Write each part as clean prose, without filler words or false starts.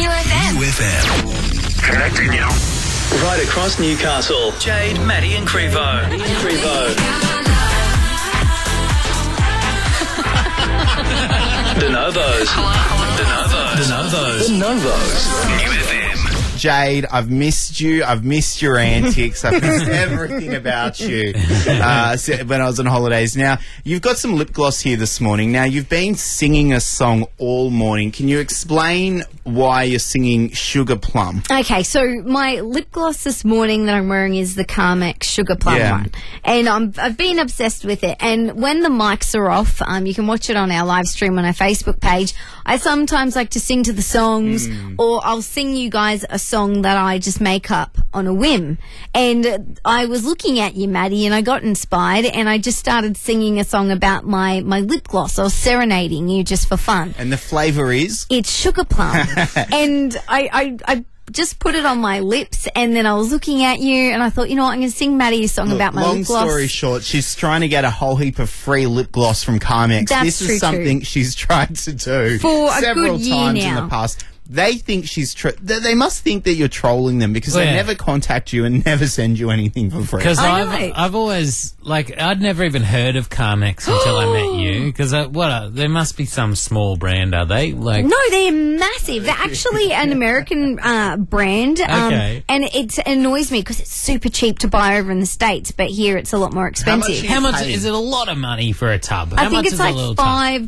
UFM. Connecting you. Right across Newcastle. Jade, Maddie and Crevo. De Novos. New FM. Jade, I've missed you. I've missed your antics. I've missed everything about you when I was on holidays. Now, you've got some lip gloss here this morning. Now, you've been singing a song all morning. Can you explain why you're singing Sugar Plum? Okay, so my lip gloss this morning that I'm wearing is the Carmex Sugar Plum one. And I've been obsessed with it. And when the mics are off, you can watch it on our live stream on our Facebook page. I sometimes like to sing to the songs, or I'll sing you guys a song that I just make up on a whim. And I was looking at you, Maddie, and I got inspired, and I just started singing a song about my lip gloss. I was serenading you just for fun. And the flavour is? It's Sugar Plum. And I just put it on my lips, and then I was looking at you, and I thought, you know what, I'm going to sing Maddie a song about my lip gloss. Long story short, she's trying to get a whole heap of free lip gloss from Carmex. This is something she's tried to do for several a good year times now. in the past. They think she's they must think that you're trolling them because they never contact you and never send you anything for free. Because I've always, I'd never even heard of Carmex until I met you. Because they must be some small brand, are they? No, they're massive. They're actually an American brand. Okay. And it annoys me because it's super cheap to buy over in the States, but here it's a lot more expensive. How much is it? A lot of money for a tub? I think it's like $5.50,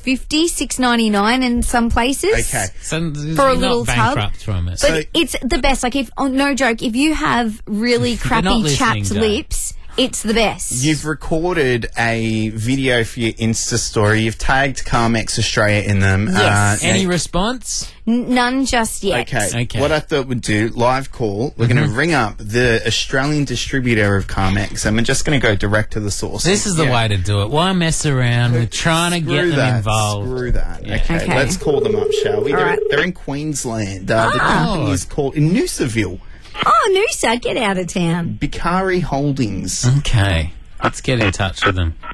$6.99 in some places. Okay. So for a little tub, from it. but it's the best. No joke, if you have really crappy chapped lips, it's the best. You've recorded a video for your Insta story. You've tagged Carmex Australia in them. Yes. Any response? None just yet. Okay. What I thought we'd do, live call, we're going to ring up the Australian distributor of Carmex, and we're just going to go direct to the source. This is the way to do it. Why mess around? We're trying to get them involved. Screw that. Yeah. Okay, let's call them up, shall we? They're in Queensland. The company is called in Noosaville. Oh, Noosa, get out of town. Bikari Holdings. Okay. Let's get in touch with them.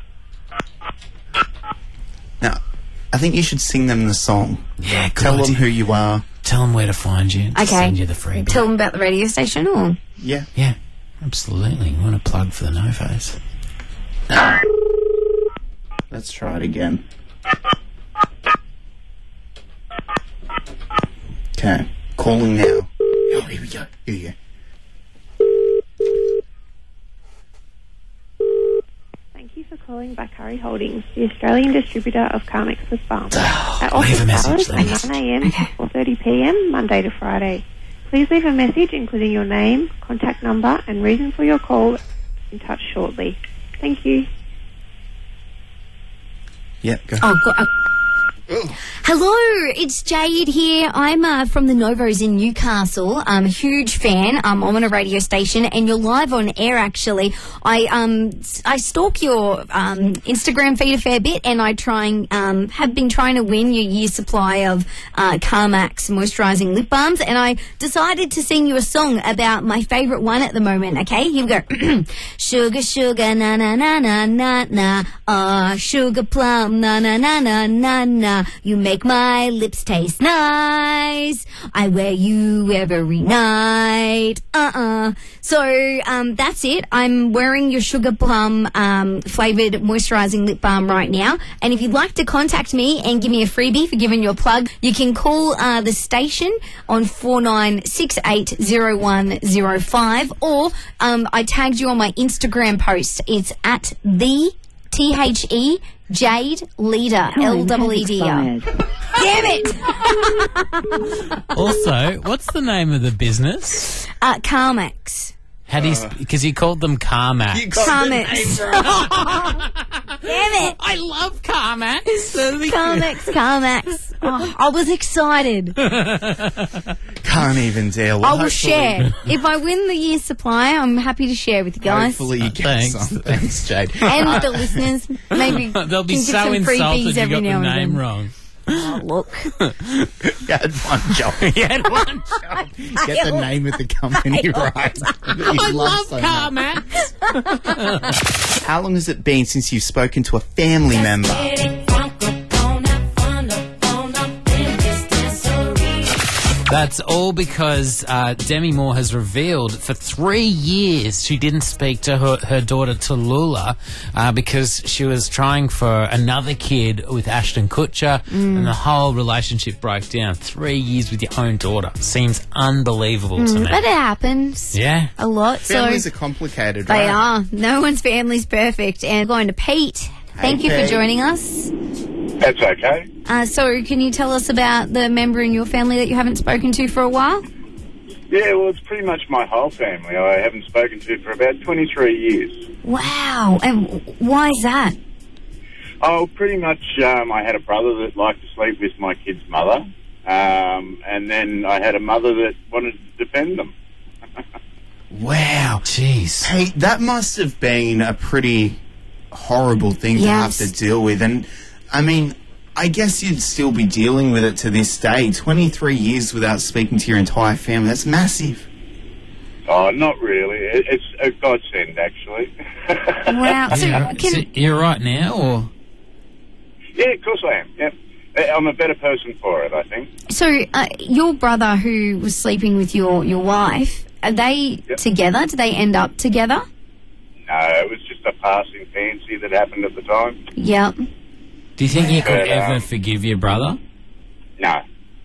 Now, I think you should sing them the song. Yeah, good. Tell them who you are. Tell them where to find you. Okay. Send you the freebie. Tell them about the radio station, or? Yeah. Yeah, absolutely. You want to plug for the Novos? Let's try it again. Okay. Calling now. Oh, here we go. Here you go. Thank you for calling Bikari Holdings, the Australian distributor of Carmex Lip Balm. At Leave a message, hours from 9 a.m. to 4:30 p.m. Monday to Friday. Please leave a message including your name, contact number, and reason for your call. In touch shortly. Thank you. Yeah, go. Hello, it's Jade here. I'm from the Novos in Newcastle. I'm a huge fan. I'm on a radio station, and you're live on air. Actually, I stalk your Instagram feed a fair bit, and I have been trying to win your year's supply of Carmex moisturising lip balms, and I decided to sing you a song about my favourite one at the moment. Okay, here we go. Sugar, sugar, na na na na na na. Sugar plum, na na na na na na. You make my lips taste nice. I wear you every night. So that's it. I'm wearing your Sugar Plum flavoured moisturising lip balm right now. And if you'd like to contact me and give me a freebie for giving you a plug, you can call the station on 49680105, or I tagged you on my Instagram post. It's at the THE Jade Leader, LEEDR. Damn it! Also, what's the name of the business? Carmex. How do you? Because you called them Carmax. Carmex. Damn it! I love Carmax. Carmex. Oh, I was excited. Can't even deal. Well, I will share. If I win the year's supply, I'm happy to share with you guys. Hopefully you get some. Thanks, Jade. And the listeners, maybe they'll be can so give some insulted freebies you every got the now and name then. wrong. Oh, look. You had one job. Get the name of the company right. I love Carmax. How long has it been since you've spoken to a family member? That's all because Demi Moore has revealed for 3 years she didn't speak to her daughter Tallulah because she was trying for another kid with Ashton Kutcher and the whole relationship broke down. 3 years with your own daughter. Seems unbelievable to me. But it happens. Yeah. A lot. Families so are complicated, they right? are. No one's family's perfect. And going to Pete. Thank you for Pete. joining us. That's okay. So can you tell us about the member in your family that you haven't spoken to for a while? Yeah, well, it's pretty much my whole family I haven't spoken to for about 23 years. Wow. And why is that? Oh, pretty much I had a brother that liked to sleep with my kid's mother, and then I had a mother that wanted to defend them. Wow. Jeez. Hey, that must have been a pretty horrible thing to have Yes. to deal with. And, I mean, I guess you'd still be dealing with it to this day. 23 years without speaking to your entire family. That's massive. Oh, not really. It's a godsend, actually. Wow. So So you're right now, or? Yeah, of course I am. Yep. I'm a better person for it, I think. Your brother who was sleeping with your wife, are they Yep. together? Did they end up together? No, it was just a passing fancy that happened at the time. Yep. Do you think you could But, ever forgive your brother? No.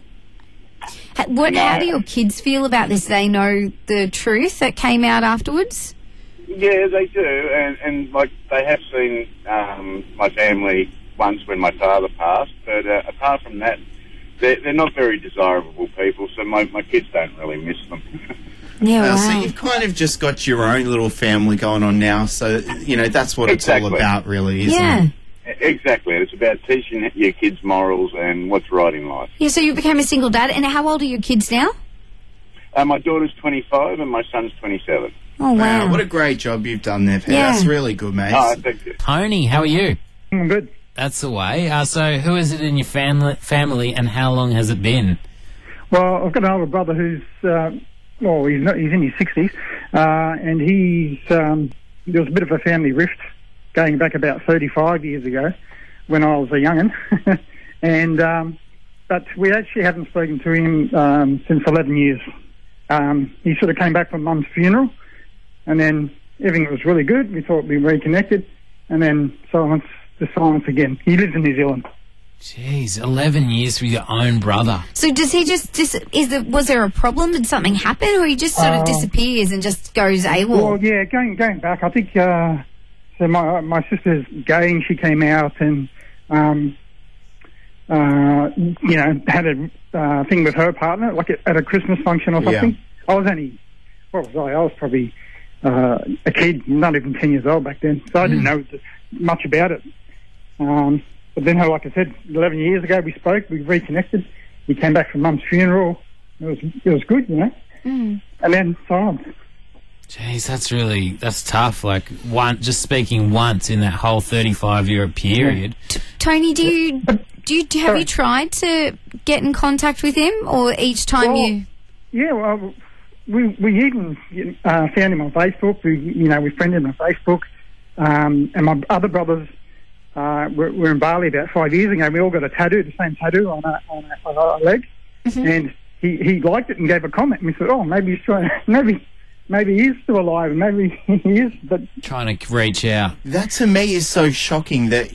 How do your kids feel about this? Do they know the truth that came out afterwards? Yeah, they do, and like they have seen my family once when my father passed, but apart from that, they're not very desirable people, so my kids don't really miss them. Yeah, So you've kind of just got your own little family going on now. So, that's what it's all Exactly. about, really, isn't Yeah. it? Exactly, it's about teaching your kids morals and what's right in life. Yeah, so you became a single dad, and how old are your kids now? My daughter's 25 and my son's 27. Oh, wow. What a great job you've done there, Pete. Yeah. That's really good, mate. Oh, thank you. Tony, how are you? I'm good. That's the way. So who is it in your family and how long has it been? Well, I've got an older brother who's, he's in his 60s, and there was a bit of a family rift going back about 35 years ago when I was a young'un. But we actually haven't spoken to him since 11 years. He sort of came back from Mum's funeral, and then everything was really good. We thought we reconnected, and then silence again. He lives in New Zealand. Jeez, 11 years with your own brother. So does he just was there a problem? Did something happen, or he just sort of disappears and just goes AWOL? Well, yeah, going back, I think so. My sister's gay, and she came out and had a thing with her partner, like at a Christmas function or something. Yeah. I was only, what was I? I was probably a kid, not even 10 years old back then, so I didn't know much about it. But then, like I said, 11 years ago we spoke, we reconnected. He came back from Mum's funeral. It was good, And then silence. Jeez, that's tough. Like just speaking once in that whole 35-year period. Tony, have you tried to get in contact with him, or each time you? Yeah, well, we even found him on Facebook. We friended him on Facebook, and my other brothers were in Bali about 5 years ago. We all got the same tattoo on our leg, and he liked it and gave a comment. And we said, "Oh, maybe he's trying. Maybe he is still alive. Maybe he is." But trying to reach out. That to me is so shocking that,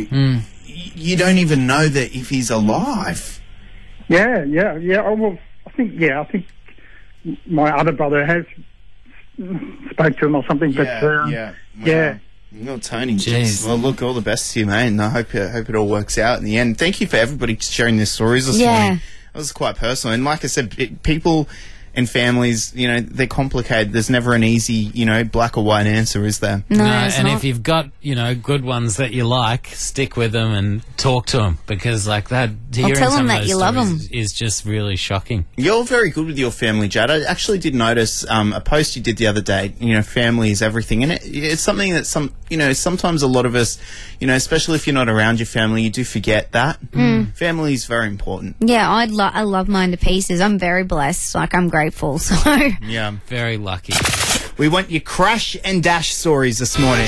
you don't even know that if he's alive. yeah. Oh, well, I think my other brother has spoke to him or something. Yeah. Well, Tony, Jeez. well, look, all the best to you, mate, and I hope it all works out in the end. Thank you for everybody sharing their stories this morning. It was quite personal, and like I said, people and families, they're complicated. There's never an easy, black or white answer, is there? No, and if you've got, good ones that you like, stick with them and talk to them, because like that, hearing tell some them of that those you love stories is just really shocking. You're very good with your family, Jad. I actually did notice a post you did the other day. Family is everything, and it's something that sometimes a lot of us, especially if you're not around your family, you do forget that. Family is very important. Yeah, I love mine to pieces. I'm very blessed. Like, I'm grateful. So Yeah, Very lucky. we want your crash and dash stories this morning.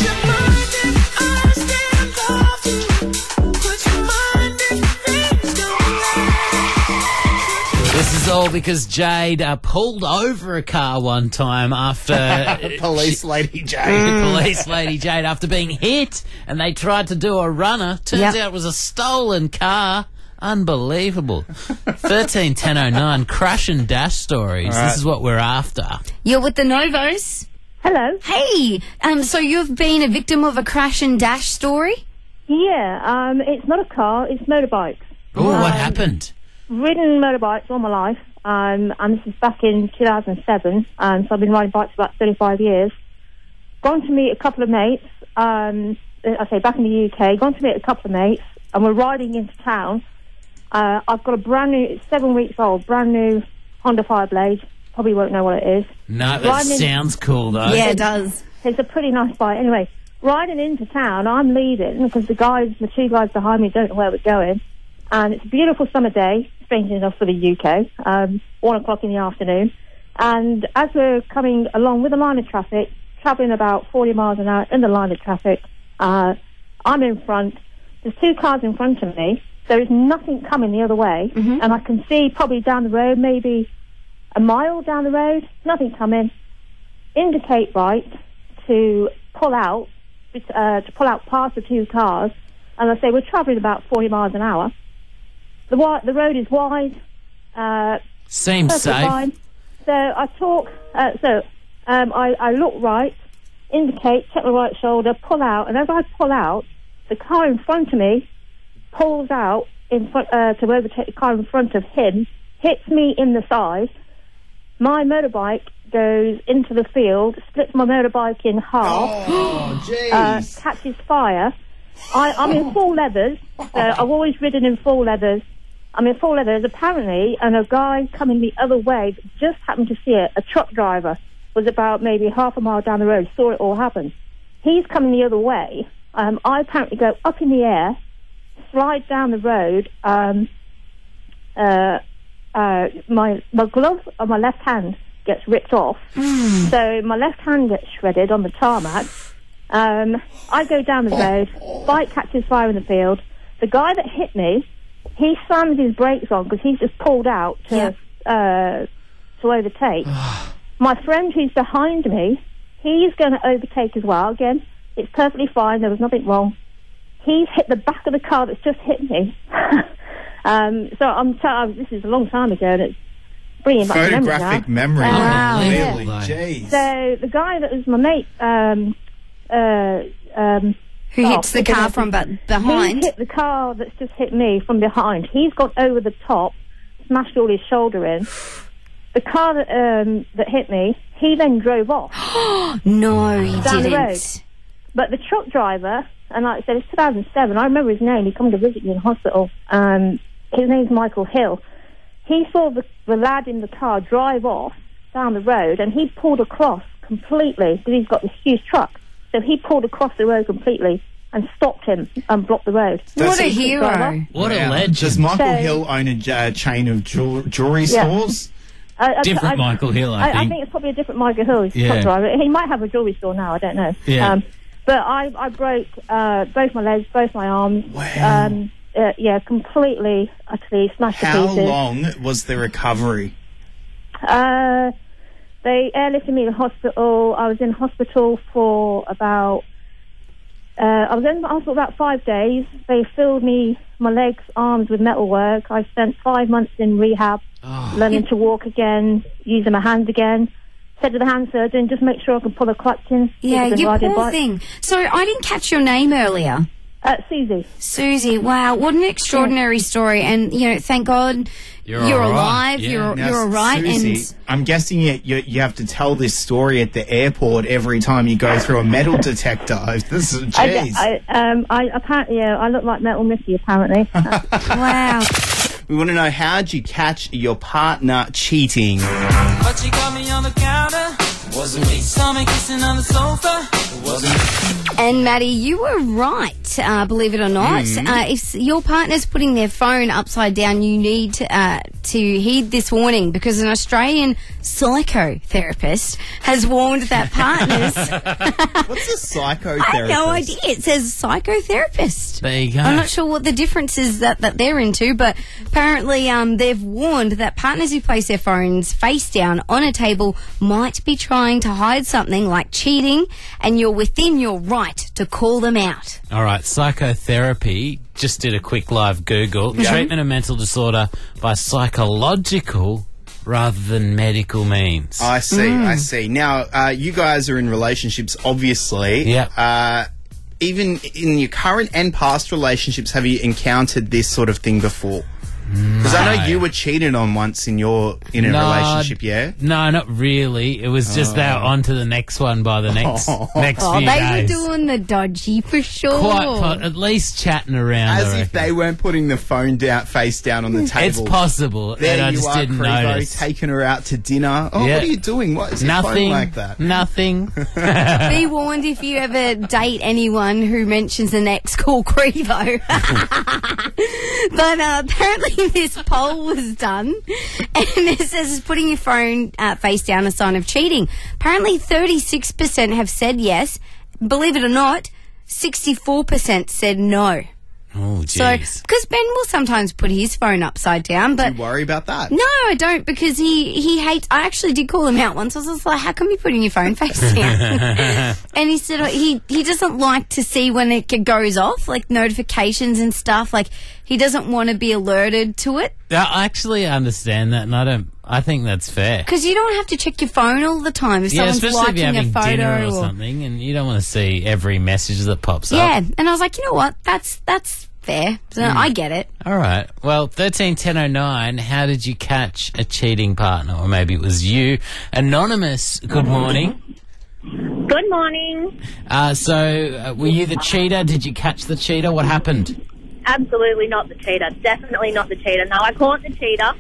This is all because Jade pulled over a car one time after... Police Lady Jade. Police Lady Jade after being hit, and they tried to do a runner. Turns out it was a stolen car. Unbelievable. 131009, crash and dash stories. All right. This is what we're after. You're with the Novos. Hello. Hey, so you've been a victim of a crash and dash story? Yeah, it's not a car, it's motorbikes. Oh, what happened? Ridden motorbikes all my life, and this is back in 2007, so I've been riding bikes for about 35 years. Gone to meet a couple of mates, I say back in the UK, gone to meet a couple of mates, and we're riding into town. I've got a brand new, it's 7 weeks old, brand new Honda Fireblade. Probably won't know what it is. No, that sounds cool, though. Yeah, it does. It's a pretty nice bike. Anyway, riding into town, I'm leading because the two guys behind me don't know where we're going. And it's a beautiful summer day, strangely enough for the UK, 1 o'clock in the afternoon. And as we're coming along with the line of traffic, travelling about 40 miles an hour in the line of traffic, I'm in front. There's 2 cars in front of me. There is nothing coming the other way. And I can see probably down the road, maybe a mile down the road, nothing coming. Indicate right to pull out past the 2 cars. And I say, we're travelling about 40 miles an hour. The road is wide. Seems safe. Line. So I I look right, indicate, check my right shoulder, pull out, and as I pull out, the car in front of me pulls out in front to overtake the car in front of him, hits me in the side. My motorbike goes into the field, splits my motorbike in half, catches fire. I'm in full leathers, so I've always ridden in full leathers. I'm in full leathers, apparently, and a guy coming the other way just happened to see it. A truck driver was about maybe half a mile down the road, saw it all happen. He's coming the other way. I apparently go up in the air, slide down the road. My glove on my left hand gets ripped off, so my left hand gets shredded on the tarmac. I go down the road, bike catches fire in the field. The guy that hit me, he slams his brakes on because he's just pulled out to overtake. My friend who's behind me, he's going to overtake as well. Again, it's perfectly fine. There was nothing wrong. He's hit the back of the car that's just hit me. So this is a long time ago, and it's bringing back photographic memory. Wow. Really, Yeah. jeez. So the guy that was my mate, Who hits the car from he behind? hit the car that's just hit me from behind. He's got over the top, smashed all his shoulder in. The car that hit me, he then drove off. No, he Down the didn't. road. But the truck driver, and like I said, it's 2007, I remember his name, he come to visit me in hospital. His name's Michael Hill. He saw the lad in the car drive off down the road, and he pulled across completely, because he's got this huge truck. So he pulled across the road completely and stopped him and blocked the road. What a hero. What a Wow. legend. Does Michael So- Hill own a chain of jewelry stores? Different Michael Hill, I I think. think it's probably a different Michael Hill. He's a Yeah. truck driver. He might have a jewelry store now, I don't know. Yeah. But I broke both my legs, both my arms. Wow. Completely, utterly smashed to How pieces. long was the recovery? They airlifted me to hospital. I was in hospital for about... I was in hospital about 5 days. They filled me, my legs, arms with metalwork. I spent 5 months in rehab, learning to walk again, using my hands again. Said to the hand surgeon, just make sure I can pull a clutch in. Yeah, Because you I've been poor riding thing. So I didn't catch your name earlier. Susie. Susie, wow, what an extraordinary story. And, thank God You're you're all right. alive, Yeah. Now, you're all right. Susie, And I'm guessing you have to tell this story at the airport every time you go through a metal detector. This is jeez. I apparently, I look like Metal Mickey, apparently. wow. We want to know, how'd you catch your partner cheating? But she got me on the counter, Wasn't me. Saw me kissing on the sofa. It wasn't me. And Maddie, you were right, believe it or not. If your partner's putting their phone upside down, you need to heed this warning, because an Australian psychotherapist has warned that partners... What's a psychotherapist? I have no idea. It says psychotherapist. There you go. I'm not sure what the difference is that they're into, but apparently they've warned that partners who place their phones face down on a table might be trying to hide something like cheating, and you're within your right to call them out. All right, psychotherapy. Just did a quick live Google. Treatment of mental disorder by psychological rather than medical means. I see. Now, you guys are in relationships, obviously. Yeah. Even in your current and past relationships, have you encountered this sort of thing before? Because I know you were cheated on once in a relationship, yeah? No, not really. It was just that on to the next one by the next few days. They were doing the dodgy for sure. At least chatting around. As if they weren't putting the phone face down on the table. It's possible. There and I you just are, didn't Crevo, notice. taking her out to dinner. Oh, Yeah. what are you doing? What is your phone like that? Nothing. Be warned if you ever date anyone who mentions an ex called Crevo. But apparently this poll was done, and it says putting your phone face down a sign of cheating. Apparently 36% have said yes. Believe it or not, 64% said no. Oh, So, jeez. because Ben will sometimes put his phone upside down, but... Do you worry about that? No, I don't, because he hates... I actually did call him out once. I was just like, how come you're putting your phone face down? And he said he doesn't like to see when it goes off, like notifications and stuff. Like, he doesn't want to be alerted to it. I actually understand that, and I think that's fair. Because you don't have to check your phone all the time if Yeah, someone's especially if liking you're a having photo. dinner or something, and you don't want to see every message that pops up. Yeah, and I was like, you know what? That's fair. So I get it. All right. Well, 131009, how did you catch a cheating partner? Or maybe it was you. Anonymous, good morning. Good morning. Were you the cheater? Did you catch the cheater? What happened? Absolutely not the cheater. Definitely not the cheater. No, I caught the cheater.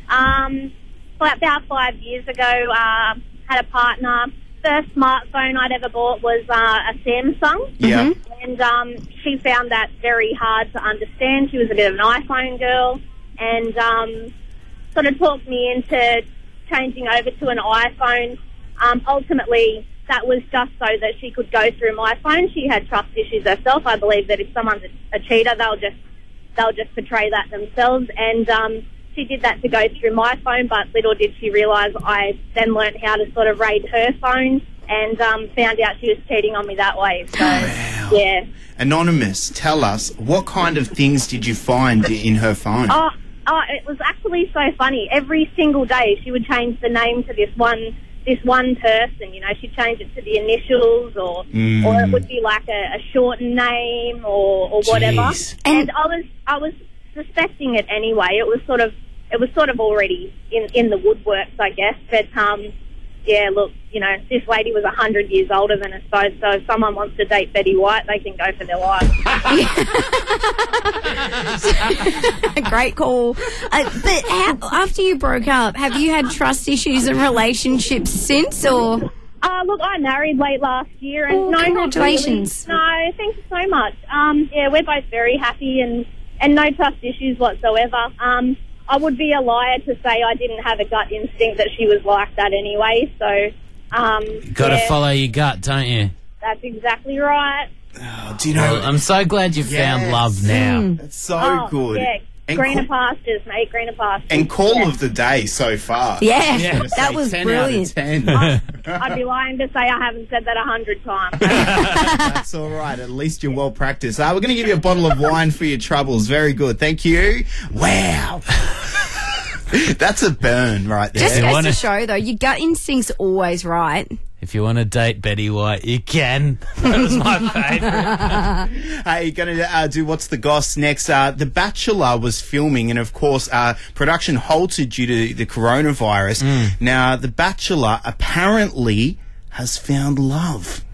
About 5 years ago, had a partner. First smartphone I'd ever bought was a Samsung. Yeah. And she found that very hard to understand. She was a bit of an iPhone girl, and sort of talked me into changing over to an iPhone. Ultimately, that was just so that she could go through my phone. She had trust issues herself. I believe that if someone's a cheater, they'll just portray that themselves. And she did that to go through my phone, but little did she realise I then learnt how to sort of raid her phone and found out she was cheating on me that way. So, yeah. Anonymous, tell us, what kind of things did you find in her phone? Oh, it was actually so funny. Every single day she would change the name to this one person. You know, she'd change it to the initials, or it would be like a shortened name or whatever. Jeez. And I was suspecting it anyway. It was sort of already in the woodworks, I guess. But yeah, look, you know, this lady was 100 years older than us both, so if someone wants to date Betty White, they can go for their life. Great call. But after you broke up, have you had trust issues in relationships since, or...? Look, I married late last year, and no, congratulations. not really. No, thank you so much. Yeah, we're both very happy, and no trust issues whatsoever. I would be a liar to say I didn't have a gut instinct that she was like that anyway. So, Gotta follow your gut, don't you? That's exactly right. Oh, do you know? Well, I'm so glad you found love now. It's so good. Yeah, And greener pastures, mate, greener pastures. And call of the day so far. Yeah, I'd that say was 10 brilliant. Out of 10. I'd be lying to say I haven't said that 100 times. That's all right. At least you're well practiced. We're going to give you a bottle of wine for your troubles. Very good. Thank you. Wow. That's a burn right there. Just goes to show, though, your gut instinct's always right. If you want to date Betty White, you can. That was my favourite. Hey, going to do What's the Goss next. The Bachelor was filming, and of course, production halted due to the coronavirus. Now, The Bachelor apparently has found love.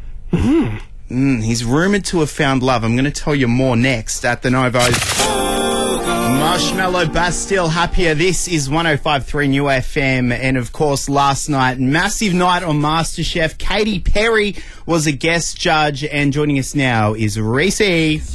He's rumoured to have found love. I'm going to tell you more next at the Novos. Marshmallow Bastille, Happier. This is 105.3 New FM. And of course, last night, massive night on MasterChef. Katy Perry was a guest judge, and joining us now is Reese.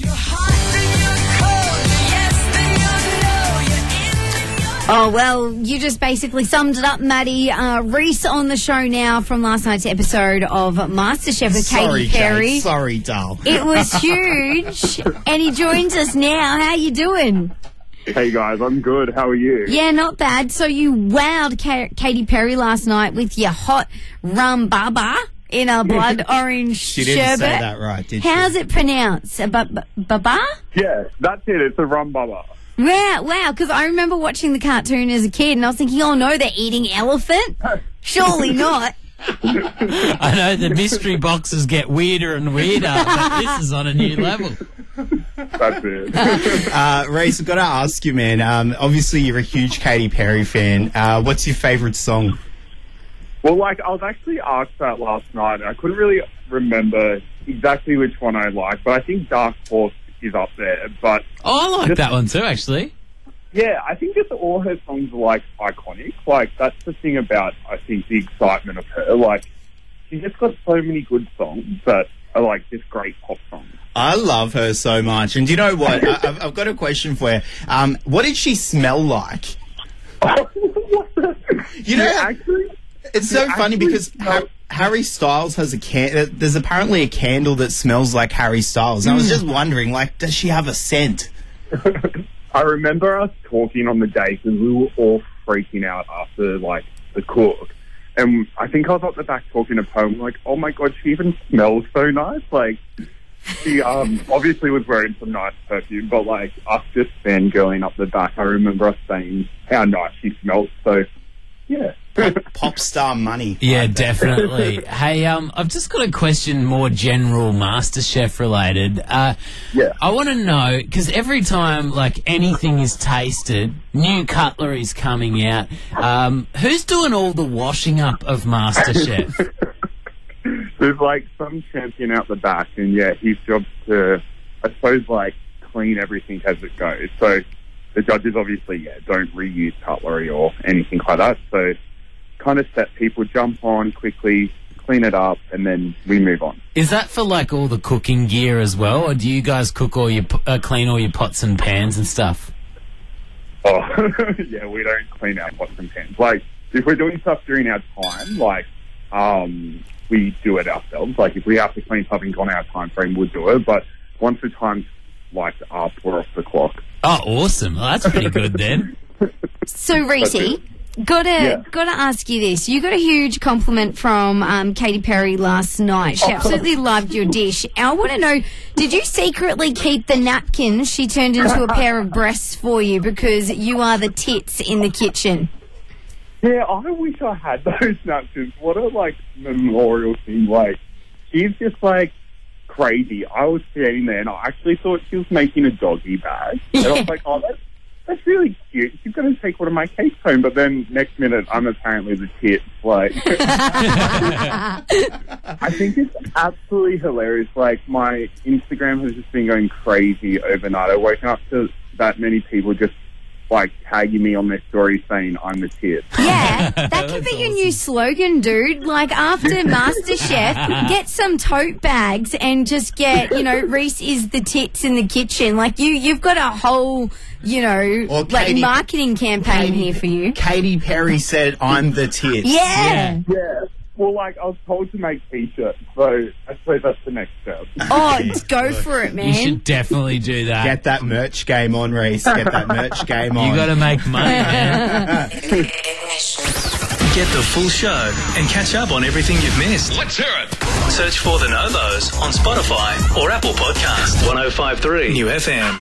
Oh, well, you just basically summed it up, Maddie. Reese on the show now from last night's episode of MasterChef with Katy Perry. Jade. Sorry, doll. It was huge, and he joins us now. How you doing? Hey guys, I'm good. How are you? Yeah, not bad. So you wowed Katy Perry last night with your hot rum baba in a blood orange She sherbet. didn't say that right, did she? How's it pronounced? Baba? Yeah, that's it. It's a rum baba. Wow, because I remember watching the cartoon as a kid and I was thinking, oh no, they're eating elephant? Surely not. I know the mystery boxes get weirder and weirder, but this is on a new level. That's it. Reese, I've got to ask you, man. Obviously, you're a huge Katy Perry fan. What's your favourite song? Well, I was actually asked that last night, and I couldn't really remember exactly which one I liked, but I think Dark Horse is up there. But I like that one too, actually. yeah, I think just all her songs are iconic. That's the thing about, I think, the excitement of her. She's just got so many good songs that are just great pop songs. I love her so much. And do you know what? I've got a question for you. What did she smell like? You know, actually, it's so funny because Harry Styles has there's apparently a candle that smells like Harry Styles. And I was just wondering, does she have a scent? I remember us talking on the day because we were all freaking out after the cook, and I think I was up the back talking to Poem oh my god, she even smells so nice. She obviously was wearing some nice perfume, but us just fangirling up the back, I remember us saying how nice she smelled. So yeah. Pop star money. Yeah, definitely. Hey, I've just got a question, more general MasterChef related. Yeah. I want to know, because every time anything is tasted, new cutlery's coming out. Who's doing all the washing up of MasterChef? There's some champion out the back, and yeah, his job's to, I suppose, clean everything as it goes. So the judges obviously, don't reuse cutlery or anything like that. So kind of set people, jump on quickly, clean it up, and then we move on. Is that for all the cooking gear as well, or do you guys cook all your clean all your pots and pans and stuff? Oh, yeah, we don't clean our pots and pans. If we're doing stuff during our time, we do it ourselves. If we have to clean something on our time frame, we'll do it. But once the time's up, we're off the clock. Oh, awesome! Well, that's pretty good then. So, Reese, gotta ask you this. You got a huge compliment from Katy Perry last night. She absolutely loved your dish. I want to know, did you secretly keep the napkin she turned into a pair of breasts for you because you are the tits in the kitchen? Yeah, I wish I had those napkins. What a memorial thing. She's just crazy. I was standing there and I actually thought she was making a doggy bag. And I was oh, that's really cute. She's going to take one of my cakes home. But then next minute, I'm apparently the tits. I think it's absolutely hilarious. My Instagram has just been going crazy overnight. I woke up to that many people just tagging me on their story saying I'm the tits. Yeah, that could be your new slogan, dude. After MasterChef, get some tote bags and just get, Reese is the tits in the kitchen. You've got a whole, marketing campaign here for you. Katy Perry said, I'm the tits. Yeah. Yeah. Well, I was told to make T-shirts, so I suppose that's the next step. Oh, go for it, man. You should definitely do that. Get that merch game on, Reese. Get that merch game on. You got to make money, man. Get the full show and catch up on everything you've missed. Let's hear it. Search for The Novos on Spotify or Apple Podcasts. 105.3 New FM.